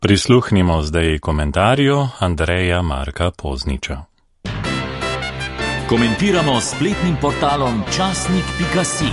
Prisluhnimo zdaj komentarju Andreja Marka Pozniča. Komentiramo spletnim portalom časnik.si.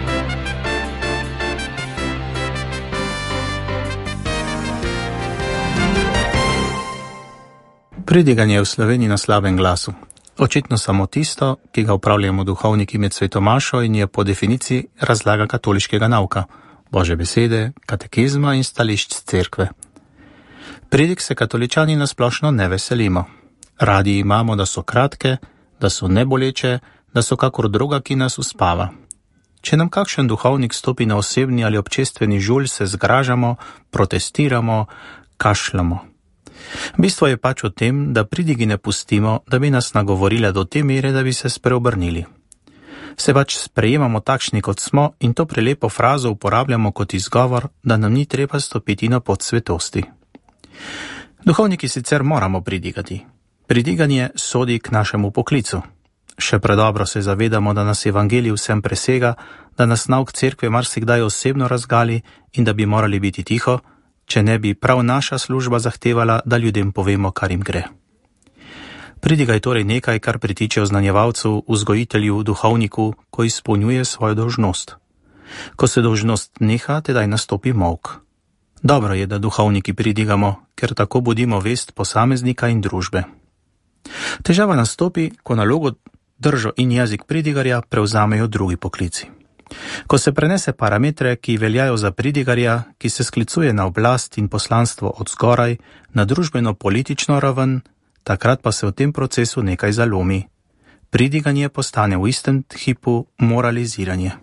Pridiganje v Sloveniji na slabem glasu. Očitno samo tisto, ki ga upravljamo duhovniki med svetomašo in je po definiciji razlaga katoliškega nauka, Božje besede, katekizma in stališč cerkve. Pridig se katoličani nasplošno ne veselimo. Radi imamo, da so kratke, da so neboleče, da so kakor droga, ki nas uspava. Če nam kakšen duhovnik stopi na osebni ali občestveni žulj, se zgražamo, protestiramo, kašljamo. Bistvo je pač v tem, da pridigi ne pustimo, da bi nas nagovorile do te mere, da bi se spreobrnili. Se pač sprejemamo takšni, kot smo, in to prelepo frazo uporabljamo kot izgovor, da nam ni treba stopiti na pot svetosti. Duhovniki sicer moramo pridigati. Pridiganje sodi k našemu poklicu. Še predobro se zavedamo, da nas evangelij vsem presega, da nas nauk cerkve marsikdaj osebno razgali in da bi morali biti tiho, če ne bi prav naša služba zahtevala, da ljudem povemo, kar jim gre. Pridiga je torej nekaj, kar pritiče oznanjevalcu, vzgojitelju, duhovniku, ko izpolnjuje svojo dolžnost. Ko se dolžnost neha, tedaj nastopi molk. Dobro je, da duhovniki pridigamo, ker tako budimo vest posameznika in družbe. Težava nastopi, ko nalogo, držo in jezik pridigarja prevzamejo drugi poklici. Ko se prenese parametre, ki veljajo za pridigarja, ki se sklicuje na oblast in poslanstvo od zgoraj, na družbeno-politično raven, takrat pa se v tem procesu nekaj zalomi. Pridiganje postane v istem hipu moraliziranje.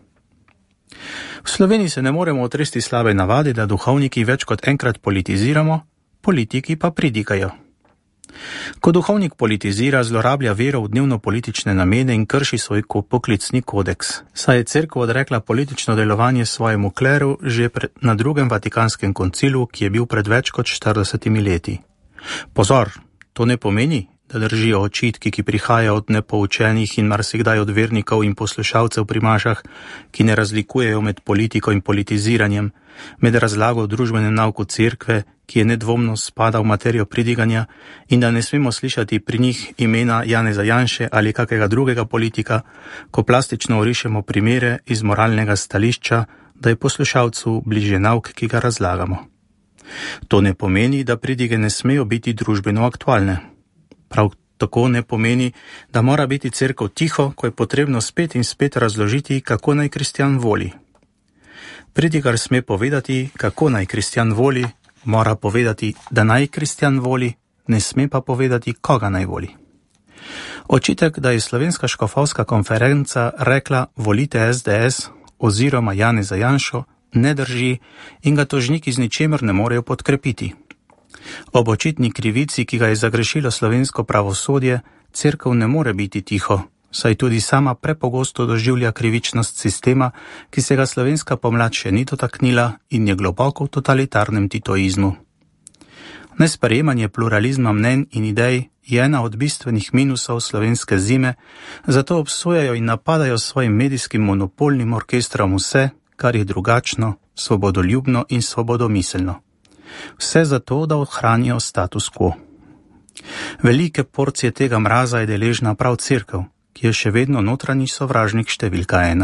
V Sloveniji se ne moremo otresti slabe navade, da duhovniki več kot enkrat politiziramo, politiki pa pridigajo. Ko duhovnik politizira, zlorablja vero v dnevno-politične namene in krši svoj poklicni kodeks, saj je cerkev odrekla politično delovanje svojemu kleru že na drugem Vatikanskem koncilu, ki je bil pred več kot 40 leti. Pozor, to ne pomeni, da držijo očitki, ki prihajajo od nepoučenih in marsikdaj od vernikov in poslušalcev pri mašah, ki ne razlikujejo med politiko in politiziranjem, med razlago o družbenem nauku cerkve, ki je nedvomno spada v materijo pridiganja, in da ne smemo slišati pri njih imena Janeza Janše ali kakega drugega politika, ko plastično orišemo primere iz moralnega stališča, da je poslušalcu bližje nauk, ki ga razlagamo. To ne pomeni, da pridige ne smejo biti družbeno aktualne. Prav tako ne pomeni, da mora biti cerkev tiho, ko je potrebno spet in spet razložiti, kako naj kristjan voli. Pridigar sme povedati, kako naj kristjan voli, mora povedati, da naj kristjan voli, ne sme pa povedati, koga naj voli. Očitek, da je Slovenska škofovska konferenca rekla volite SDS oziroma Janeza Janšo, ne drži in ga tožniki z ničemer ne morejo podkrepiti. Ob očitni krivici, ki ga je zagrešilo slovensko pravosodje, cerkev ne more biti tiho, saj tudi sama prepogosto doživlja krivičnost sistema, ki se ga slovenska pomlad še ni dotaknila in je globoko v totalitarnem titoizmu. Nesprejemanje pluralizma mnenj in idej je ena od bistvenih minusov slovenske zime, zato obsojajo in napadajo svojim medijskim monopolnim orkestrom vse, kar je drugačno, svobodoljubno in svobodomiselno. Vse zato, da ohranijo status quo. Velike porcije tega mraza je deležna prav cerkev, ki je še vedno notranji sovražnik številka 1.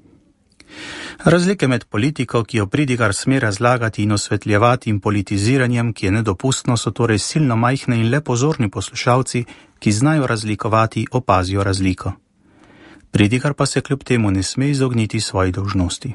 Razlike med politiko, ki jo pridigar sme razlagati in osvetljevati, in politiziranjem, ki je nedopustno, so torej silno majhne in le pozorni poslušalci, ki znajo razlikovati, opazijo razliko. Pridigar pa se kljub temu ne sme izogniti svoji dolžnosti.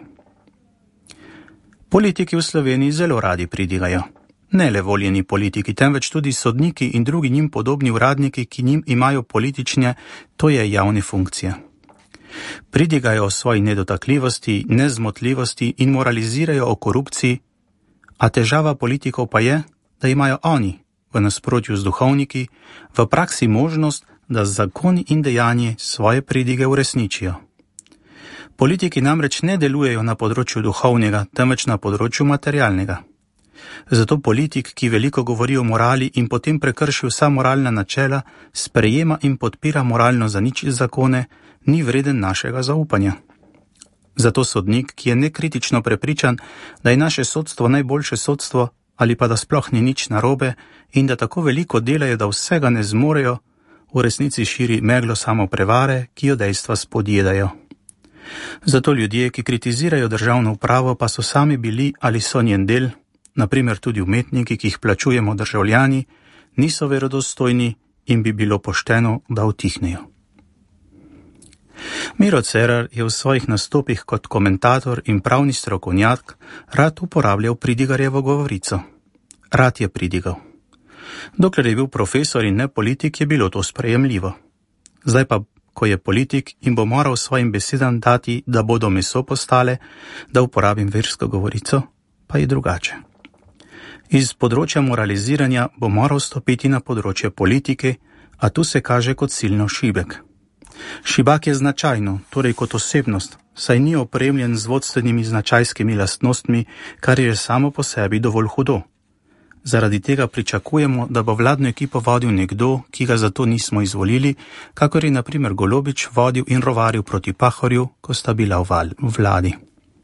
Politiki v Sloveniji zelo radi pridigajo. Ne le voljeni politiki, temveč tudi sodniki in drugi njim podobni uradniki, ki njim imajo politične, to je javne funkcije. Pridigajo o svoji nedotakljivosti, nezmotljivosti in moralizirajo o korupciji, a težava politikov pa je, da imajo oni, v nasprotju z duhovniki, v praksi možnost, da z zakoni in dejanje svoje pridige uresničijo. Politiki namreč ne delujejo na področju duhovnega, temveč na področju materialnega. Zato politik, ki veliko govori o morali in potem prekrši vsa moralna načela, sprejema in podpira moralno zaničene zakone, ni vreden našega zaupanja. Zato sodnik, ki je nekritično prepričan, da je naše sodstvo najboljše sodstvo, ali pa da sploh ni nič narobe in da tako veliko delajo, da vsega ne zmorejo, v resnici širi meglo samoprevare, ki jo dejstva spodjedajo. Zato ljudje, ki kritizirajo državno upravo, pa so sami bili ali so njen del, naprimer tudi umetniki, ki jih plačujemo državljani, niso verodostojni in bi bilo pošteno, da utihnejo. Miro Cerar je v svojih nastopih kot komentator in pravni strokovnjak rad uporabljal Pridigarjevo govorico. Rad je pridigal. Dokler je bil profesor in ne politik, je bilo to sprejemljivo. Zdaj pa, ko je politik in bo moral svojim besedam dati, da bodo meso postale, da uporabim versko govorico, pa je drugače. Iz področja moraliziranja bo moral stopiti na področje politike, a tu se kaže kot silno šibek. Šibak je značajno, torej kot osebnost, saj ni opremljen z vodstvenimi značajskimi lastnostmi, kar je samo po sebi dovolj hudo. Zaradi tega pričakujemo, da bo vladno ekipo vodil nekdo, ki ga zato nismo izvolili, kakor je na primer Golobič vodil in rovaril proti Pahorju, ko sta bila v vladi.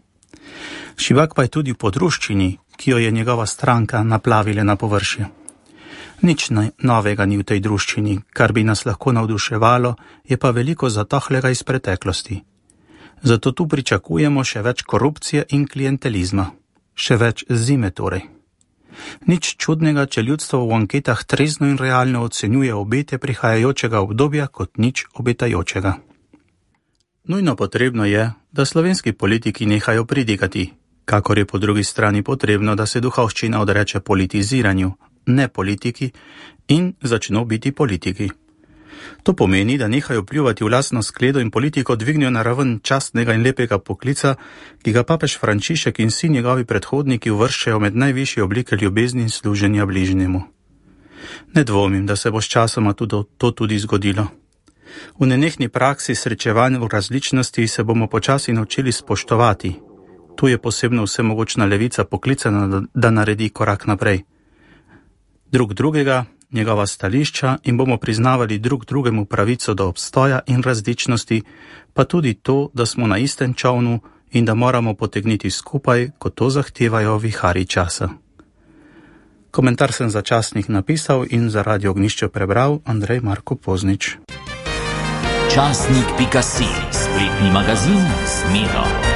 Šibak pa je tudi v podruščini, ki jo je njegova stranka naplavila na površje. Nič novega ni v tej druščini, kar bi nas lahko navduševalo, je pa veliko zatohlega iz preteklosti. Zato tu pričakujemo še več korupcije in klientelizma. Še več zime torej. Nič čudnega, če ljudstvo v anketah trezno in realno ocenjuje obete prihajajočega obdobja kot nič obetajočega. Nujno potrebno je, da slovenski politiki nehajo pridigati, kakor je po drugi strani potrebno, da se duhovščina odreče politiziranju, ne politiki, in začno biti politiki. To pomeni, da nehajo pljuvati v lastno skledo in politiko dvignijo na raven častnega in lepega poklica, ki ga papež Frančišek in vsi njegovi predhodniki uvrščajo med najvišje oblike ljubezni in služenja bližnjemu. Ne dvomim, da se bo s časoma to tudi zgodilo. V nenehni praksi srečevanj v različnosti se bomo počasi naučili spoštovati. Tu je posebno vsemogočna levica poklicana, da naredi korak naprej. Drug drugega, njegova stališča in bomo priznavali drug drugemu pravico do obstoja in različnosti, pa tudi to, da smo na istem čovnu in da moramo potegniti skupaj, ko to zahtevajo viharji časa. Komentar sem za časnik napisal in za Radio Ognjišče prebral Andrej Marko Poznič. Časnik.si, spletni magazin z Miro.